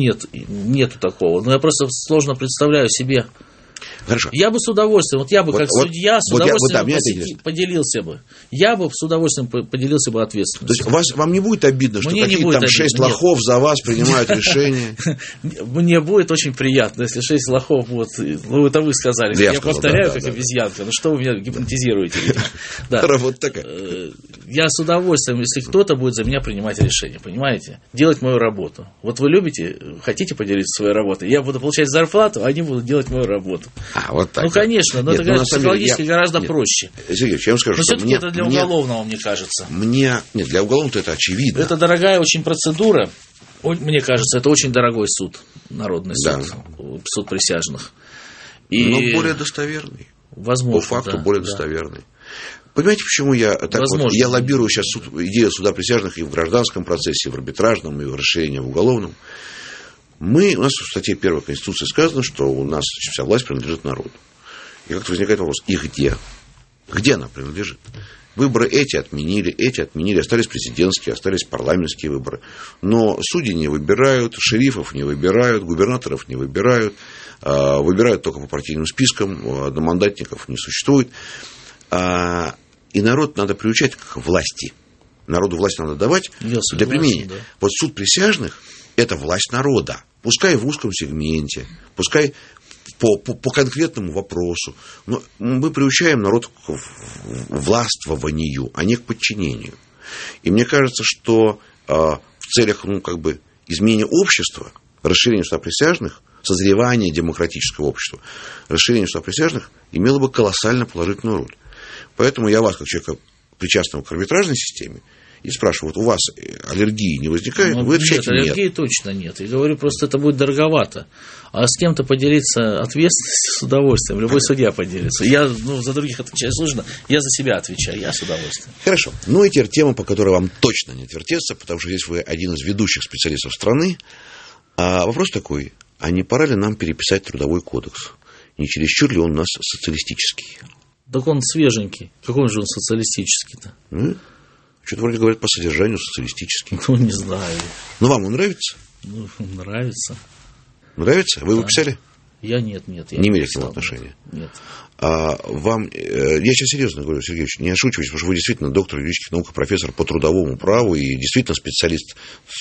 нету такого. Но я просто сложно представляю себе. Хорошо. Я бы с удовольствием, судья, с удовольствием поделился бы. Я бы с удовольствием поделился бы ответственностью. То есть вам не будет обидно, что какие-то 6 лохов за вас принимают решение? Мне будет очень приятно, если 6 лохов будут. Это вы сказали. Я повторяю, как обезьянка. Что вы меня гипнотизируете? Работа такая. Я с удовольствием, если кто-то будет за меня принимать решение, понимаете? Делать мою работу. Вот вы хотите поделиться своей работой? Я буду получать зарплату, а они будут делать мою работу. Вот так. Конечно, но это психологически гораздо проще. Сергей, я вам скажу, но все-таки это для уголовного, мне кажется. Нет, для уголовного это очевидно. Это дорогая очень процедура. Мне кажется, это очень дорогой суд, народный суд, суд присяжных. Но более достоверный. Возможно. По факту более достоверный. Понимаете, почему я я лоббирую сейчас идею суда присяжных и в гражданском процессе, и в арбитражном, и в расширении в уголовном? У нас в статье 1 Конституции сказано, что у нас вся власть принадлежит народу. И как-то возникает вопрос, и где? Где она принадлежит? Выборы эти отменили, остались президентские, остались парламентские выборы. Но судьи не выбирают, шерифов не выбирают, губернаторов не выбирают, выбирают только по партийным спискам, одномандатников не существует. И народ надо приучать к власти. Народу власть надо давать для применения. Да. Вот суд присяжных – это власть народа. Пускай в узком сегменте, пускай по конкретному вопросу. Но мы приучаем народ к властвованию, а не к подчинению. И мне кажется, что в целях изменения общества, расширения суда присяжных, созревания демократического общества, расширение суда присяжных имело бы колоссально положительную роль. Поэтому я вас, как человека причастного к арбитражной системе, и спрашиваю, вот у вас аллергии не возникает? Вы отвечаете, нет. Аллергии точно нет. Я говорю, просто это будет дороговато. А с кем-то поделиться ответственностью с удовольствием. Любой судья поделится. Я за других отвечаю сложно, я за себя отвечаю, я с удовольствием. Хорошо. Ну и теперь тема, по которой вам точно не отвертеться, потому что здесь вы один из ведущих специалистов страны. А вопрос такой, а не пора ли нам переписать Трудовой кодекс? Не чересчур ли он у нас социалистический? Так он свеженький. Какой же он социалистический-то? Что-то вроде говорят по содержанию социалистический. Не знаю. Но вам он нравится? Нравится. Нравится? Вы его писали? Я нет. Не имели к нему отношения? Нет. Я сейчас серьезно говорю, Сергей Ильич, не ошучиваюсь, потому что вы действительно доктор юридических наук, профессор по трудовому праву и действительно специалист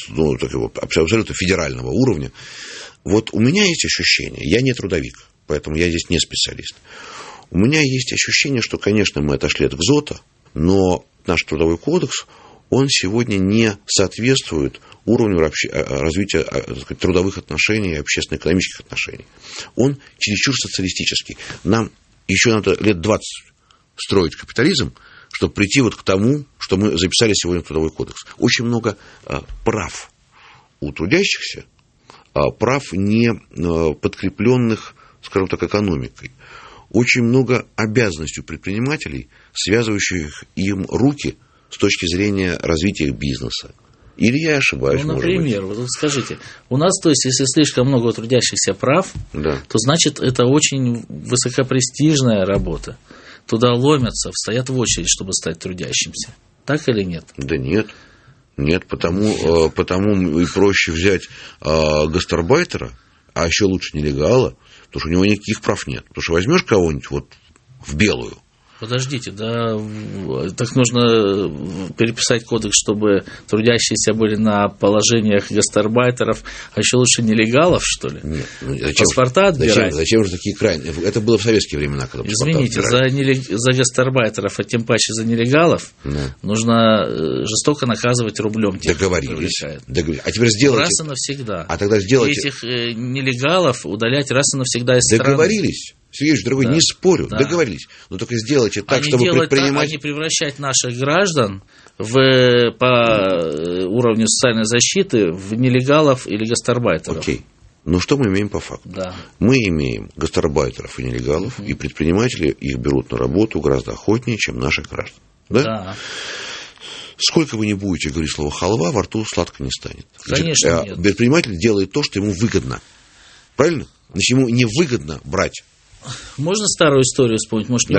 абсолютно федерального уровня. Вот у меня есть ощущение, я не трудовик, поэтому я здесь не специалист. У меня есть ощущение, что, конечно, мы отошли от ГЗОТа, но наш трудовой кодекс, он сегодня не соответствует уровню развития, так сказать, трудовых отношений и общественно-экономических отношений. Он чересчур социалистический. Нам еще надо лет 20 строить капитализм, чтобы прийти вот к тому, что мы записали сегодня в Трудовой кодекс. Очень много прав у трудящихся, прав, не подкрепленных, скажем так, экономикой. Очень много обязанностей у предпринимателей, связывающих им руки с точки зрения развития их бизнеса. Или я ошибаюсь, например, вот скажите, у нас, то есть, если слишком много трудящихся прав, то значит, это очень высокопрестижная работа. Туда ломятся, стоят в очередь, чтобы стать трудящимся. Так или нет? Да нет. Нет, потому и проще взять гастарбайтера, а еще лучше нелегала, потому что у него никаких прав нет. Потому что возьмешь кого-нибудь вот в белую. Подождите, так нужно переписать кодекс, чтобы трудящиеся были на положениях гастарбайтеров, а еще лучше нелегалов, что ли? Нет. Паспорта отбирать? Зачем же такие крайние? Это было в советские времена, когда извините, за гастарбайтеров, а тем паче за нелегалов, нужно жестоко наказывать рублем тех, договорились. А теперь сделайте... Раз и навсегда. А тогда сделайте... Этих нелегалов удалять раз и навсегда из страны. Договорились. Сергей Ильич, дорогой, не спорю, договорились. Но только сделайте так, чтобы предпринимать... А не превращать наших граждан по уровню социальной защиты в нелегалов или гастарбайтеров. Окей. Но что мы имеем по факту? Да. Мы имеем гастарбайтеров и нелегалов, и предприниматели их берут на работу гораздо охотнее, чем наших граждан. Да? Сколько вы не будете говорить слово «халва», во рту сладко не станет. Конечно, нет. Предприниматель делает то, что ему выгодно. Правильно? Значит, ему невыгодно брать. Можно старую историю вспомнить? Может,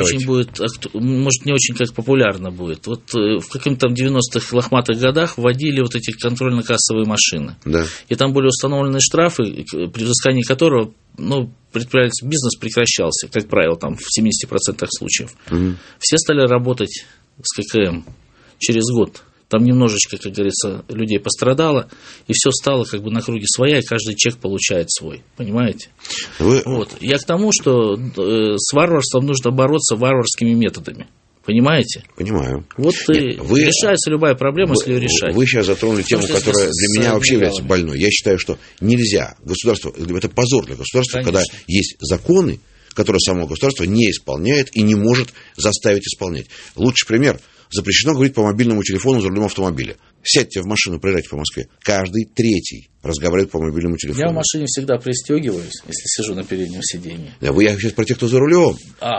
не очень как популярно будет. Вот в каких-то там 90-х лохматых годах вводили вот эти контрольно-кассовые машины. Да. И там были установлены штрафы, при взыскании которого предпринимательский бизнес прекращался, как правило, там в 70% случаев. Угу. Все стали работать с ККМ через год. Там немножечко, как говорится, людей пострадало, и все стало как бы на круге своя, и каждый человек получает свой. Понимаете? Вот. Я к тому, что с варварством нужно бороться варварскими методами. Понимаете? Понимаю. Вот решается любая проблема, если ее решать. Вы сейчас затронули тему, которая для меня вообще является больной. Я считаю, что нельзя. Государство, это позор для государства, когда есть законы, которые само государство не исполняет и не может заставить исполнять. Лучший пример. Запрещено говорить по мобильному телефону за рулем автомобиля. Сядьте в машину, проезжайте по Москве. Каждый третий разговаривает по мобильному телефону. Я в машине всегда пристегиваюсь, если сижу на переднем сиденье. Да, я сейчас про тех, кто за рулем.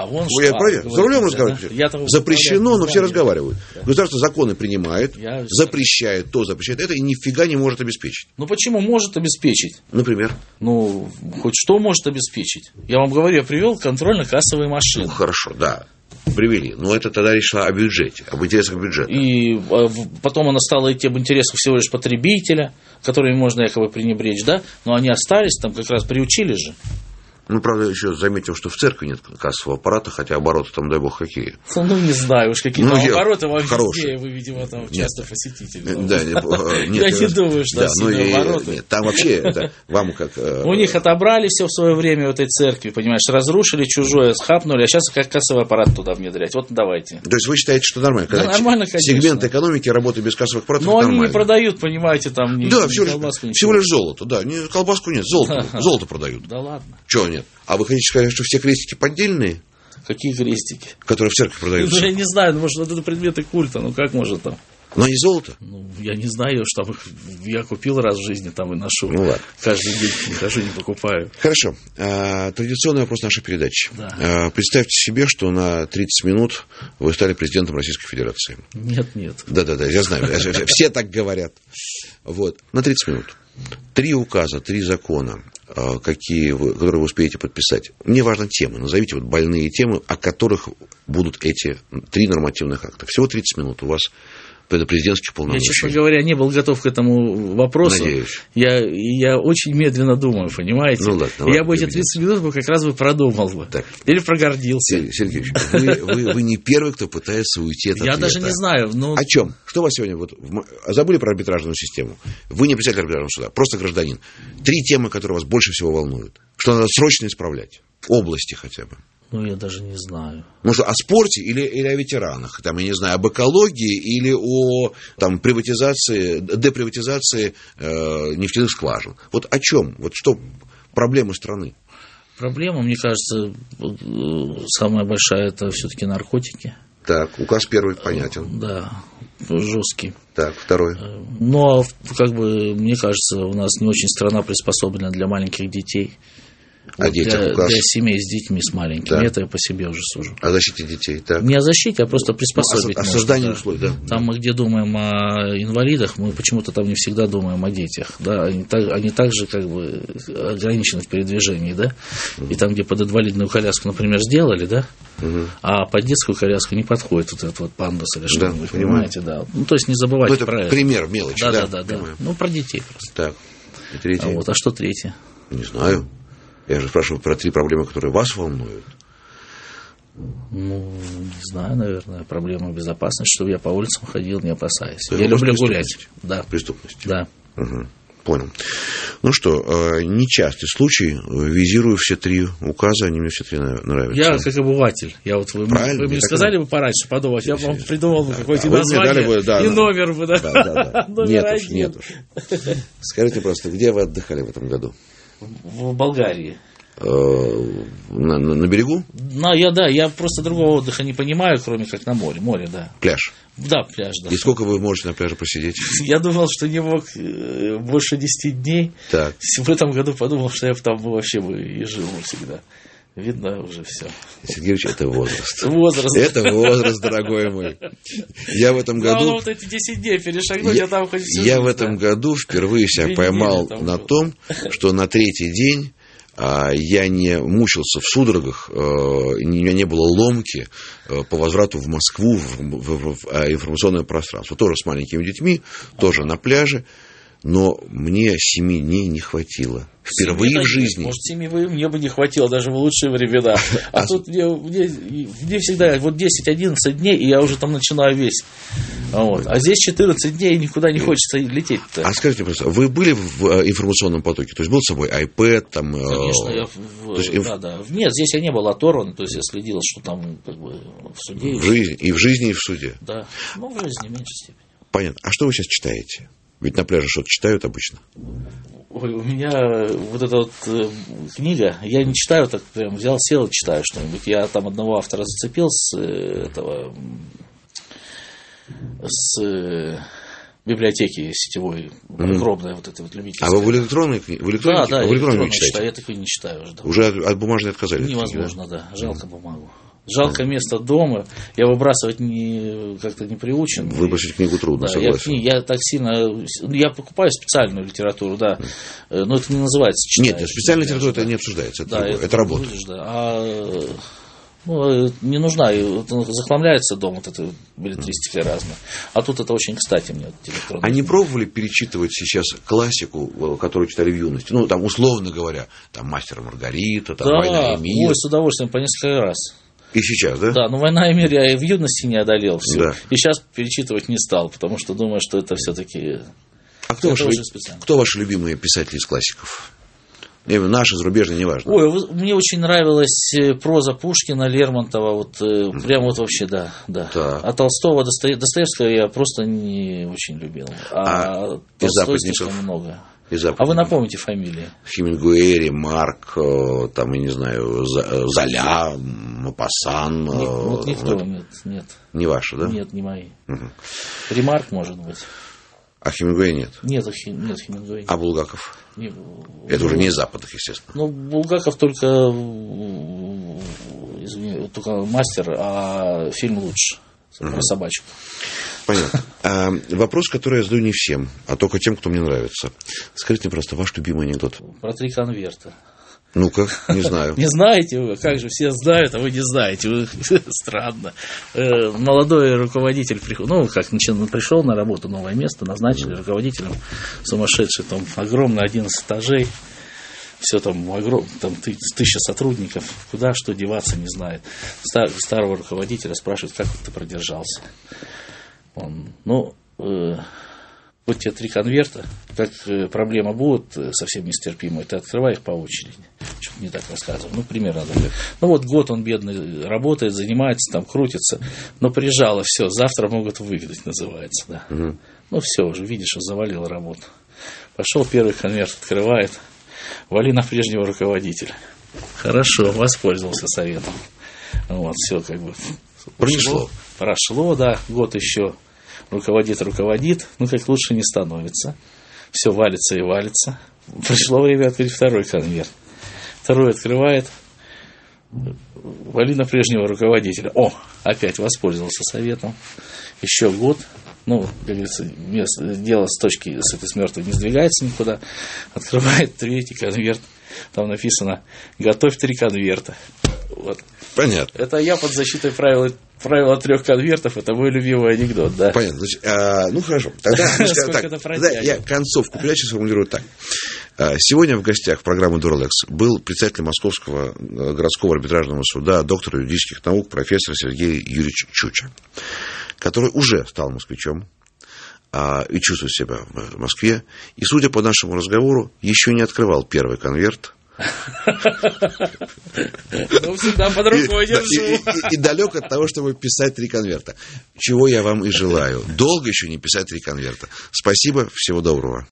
За рулем разговаривают. Запрещено, но все разговаривают. Да. Государство законы принимает, запрещает то, запрещает это, и нифига не может обеспечить. Почему может обеспечить? Например? Хоть что может обеспечить? Я вам говорю, я привел контрольно-кассовые машины. Хорошо, да. Привели. Но это тогда речь шла о бюджете, об интересах бюджета. И потом она стала идти об интересах всего лишь потребителя, которыми можно якобы пренебречь, да? Но они остались, там как раз приучили же. Правда, еще заметим, что в церкви нет кассового аппарата, хотя обороты там, дай бог, какие. Не знаю уж, какие там обороты вам везде, вы, видимо, там часто посетитель. Да, я не думаю, что сильные обороты. Нет, там вообще, вам как... У них отобрали все в свое время в этой церкви, понимаешь, разрушили чужое, схапнули, а сейчас как кассовый аппарат туда внедрять. Вот давайте. То есть вы считаете, что нормально? Да, нормально, конечно. Сегмент экономики работы без кассовых аппаратов нормально. Но они не продают, понимаете, там ни колбаску, всего лишь золото, да. Колбаску нет, золото продают. Да ладно. Чего нет? А вы хотите сказать, что все крестики поддельные? Какие крестики? Которые в церкви продаются. Ну, я не знаю, может, это предметы культа, ну как может там? Но они золото? Ну, я не знаю, что я купил раз в жизни, там и ношу. Ну, ладно. Каждый день не хожу, не покупаю. Хорошо. Традиционный вопрос нашей передачи. Да. Представьте себе, что на 30 минут вы стали президентом Российской Федерации. Нет. Да, я знаю. Все так говорят. Вот. На 30 минут. 3 указа, 3 закона, которые вы успеете подписать. Мне важна тема. Назовите вот больные темы, о которых будут эти 3 нормативных акта. Всего 30 минут у вас президентских полномочий. Я, честно говоря, не был готов к этому вопросу. Надеюсь. Я очень медленно думаю, понимаете? Ну, ладно, я бы эти 30 минут как раз продумал бы. Так. Или прогордился. Сергей Ильич, вы не первый, кто пытается уйти от ответа. Я даже не знаю. Но... О чем? Что вас сегодня... Забыли про арбитражную систему? Вы не председатель арбитражного суда, просто гражданин. 3 темы, которые вас больше всего волнуют. Что надо срочно исправлять. Области хотя бы. Ну, я даже не знаю. Может, о спорте или о ветеранах? Там, я не знаю, об экологии или о приватизации, деприватизации нефтяных скважин. Вот о чем? Вот что проблемы страны? Проблема, мне кажется, самая большая, это все-таки наркотики. Так, указ 1 понятен. Да, жесткий. Так, 2. Но, мне кажется, у нас не очень страна приспособлена для маленьких детей. Для семей с детьми, с маленькими. Да. Это я по себе уже сужу. О защите детей, так. Не о защите, а просто приспособить. О создании условий, да. Там мы где думаем о инвалидах, мы почему-то там не всегда думаем о детях. Да? Они также ограничены в передвижении, да. И там, где под инвалидную коляску, например, сделали, да, а под детскую коляску не подходит вот этот вот пандус или что-нибудь, да, понимаете, да. Ну, то есть не забывайте про это. Пример мелочи, да. Да. Ну, про детей просто. Так, и 3. А что 3? Не знаю. Я же спрашиваю про 3 проблемы, которые вас волнуют. Ну, не знаю, наверное, проблема безопасности, чтобы я по улицам ходил, не опасаясь. Я люблю гулять. Да. Преступность. Да. Угу. Понял. Ну что, нечастый случай, визирую все 3 указа, они мне все 3 нравятся. Я как обыватель. Вы мне сказали бы пораньше подумать, я бы вам придумал бы какое-то название и номер бы, да. Да. Нет уж. Скажите просто, где вы отдыхали в этом году? В Болгарии. На берегу? Я просто другого отдыха не понимаю, кроме как на море. Море, да. Пляж? Да, пляж, да. И сколько вы можете на пляже посидеть? Я думал, что не мог больше 10 дней. Так. В этом году подумал, что я там вообще и жил всегда. Видно уже все. Сергей Ильич, это возраст. Это возраст, дорогой мой. Я в этом году... вот эти 10 дней перешагнуть, я там хоть всю жизнь. Я в этом году впервые себя поймал на том, что на 3-й день я не мучился в судорогах, у меня не было ломки по возврату в Москву, в информационное пространство. Тоже с маленькими детьми, тоже на пляже. Но мне 7 дней не хватило. Впервые в жизни. Может, 7 мне бы не хватило даже в лучшие времена. А тут мне всегда 10-11 дней, и я уже там начинаю весь. А здесь 14 дней, и никуда не хочется лететь-то. А скажите, просто, вы были в информационном потоке? То есть, был с собой iPad? Там, конечно, да. Нет, здесь я не был оторван, то есть, я следил, что там в суде. И в жизни, и в суде? Да, в жизни в меньшей степени. Понятно. А что вы сейчас читаете? Ведь на пляже что-то читают обычно. Ой, у меня вот эта книга, я не читаю, так прям взял, сел и читаю что-нибудь. Я там одного автора зацепил с библиотеки сетевой, огромной вот этой любительской. А вы в электронной книге? Да, в электронной читаю. Я такой не читаю уже. Уже от бумажной отказались? Невозможно, да. Жалко бумагу. Жалко место дома. Я выбрасывать как-то не приучен. Выбросить книгу трудно, да, согласен. Я так сильно... Я покупаю специальную литературу, да. Но это не называется читать. Нет, специальная литература это не обсуждается. Это работа. Будешь, да. Не нужна. Захламляется дом вот этой билетристикой разной. А тут это очень кстати мне. А не пробовали перечитывать сейчас классику, которую читали в юности? Ну, там, условно говоря, там «Мастер и Маргарита», там «Война и мир». Да, с удовольствием, по несколько раз. И сейчас, да? Да, но «Война и мир» я и в юности не одолел все. Да. И сейчас перечитывать не стал, потому что думаю, что это все-таки... А кто ваши любимые писатели из классиков? Наши, зарубежные, неважно. Ой, мне очень нравилась проза Пушкина, Лермонтова, прям вообще, да. А Толстого, Достоевского я просто не очень любил. А Толстой слишком много. А вы напомните фамилии? Хемингуэй, Марк, там, я не знаю, Золя, Мопассан. Вот никто, нет. Не ваши, да? Нет, не мои. Ремарк, может быть. А Хемингуэя нет? Нет, Хемингуэя. А Булгаков? Это уже не из западных, естественно. Ну, Булгаков только, извини, только мастер, а фильм лучше. Про собачку. Понятно. Вопрос, который я задаю не всем, а только тем, кто мне нравится. Скажите мне просто ваш любимый анекдот. Про 3 конверта. Ну-ка, не знаю. Не знаете вы? Как же все знают, а вы не знаете. Вы... Странно. Молодой руководитель пришел на работу, новое место, назначили руководителем, сумасшедший, там огромный 11 этажей, все там 1000 сотрудников, куда что деваться не знает. Старого руководителя спрашивают, как ты продержался. Он, вот тебе 3 конверта, как проблема будет совсем нестерпимой, ты открывай их по очереди. Что-то не так рассказывал. Примерно так. Вот год он бедный работает, занимается, там крутится, но прижало, все, завтра могут выгнать, называется. Да. Все уже, видишь, что завалило работу. Пошел первый конверт, открывает, вали на прежнего руководителя. Хорошо, воспользовался советом. Все как бы прошло, да, год еще. Руководит, как лучше не становится. Все валится и валится. Пришло время открыть второй конверт. Второй открывает. Вали на прежнего руководителя. Опять воспользовался советом. Еще год. Как говорится, дело с этой с мертвой не сдвигается никуда. Открывает 3-й конверт. Там написано: готовь 3 конверта. Вот. Понятно. Это я под защитой правила 3 конвертов, это мой любимый анекдот, да. Понятно. Значит, хорошо. Тогда я концовку передачи сформулирую так. Сегодня в гостях программы «Дуралекс» был председатель Московского городского арбитражного суда, доктор юридических наук, профессор Сергей Юрьевич Чуча, который уже стал москвичом и чувствует себя в Москве. И, судя по нашему разговору, еще не открывал первый конверт. Всегда под рукой держу. И далек от того, чтобы писать 3 конверта. Чего я вам и желаю. Долго еще не писать 3 конверта. Спасибо, всего доброго.